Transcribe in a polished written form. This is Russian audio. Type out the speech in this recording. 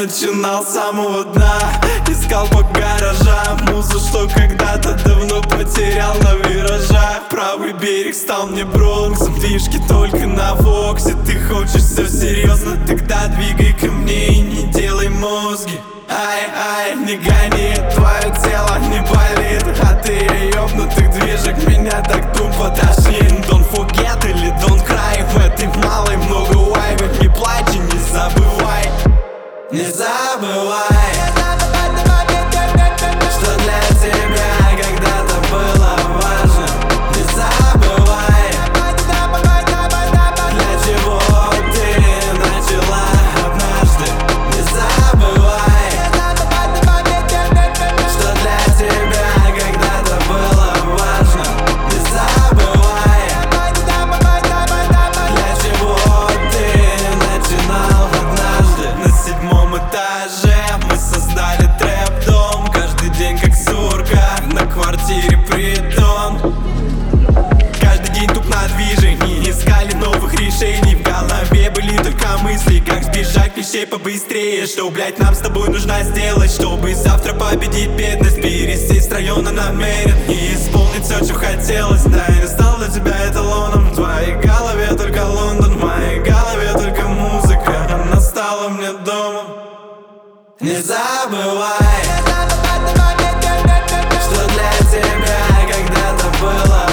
начинал с самого дна. Искал по гаражам музу, что когда-то давно потерял на виражах. Правый берег стал мне Бронксом, движки только на Воксе. Ты хочешь все серьезно, тогда двигай ко мне и не делай мозги. Ай-ай, не гони, твое тело не болит, а ты ёбнутых движек меня так тупо тошнит. Don't forget или don't cry, в этой малой много вайбов. Не плачь и не забывай, не забывай, что для тебя когда-то было важно. Не забывай, для чего ты начала однажды. Не забывай, что для тебя когда-то было важно. Не забывай, для чего ты начинал однажды. На 7-м этаже мы создали трэп-дом. Каждый день как сурка, на квартире притон. Каждый день туп на движении, искали новых решений. В голове были только мысли, как сбежать вещей побыстрее. Что, блять, нам с тобой нужно сделать, чтобы завтра победить бедность? Пересесть с района намерен и исполнить все, что хотелось. Да, я не стал для тебя эталоном. В твоей голове только Лондон, в моей голове только музыка. Она стала мне домом. Не забывай, что для тебя когда-то было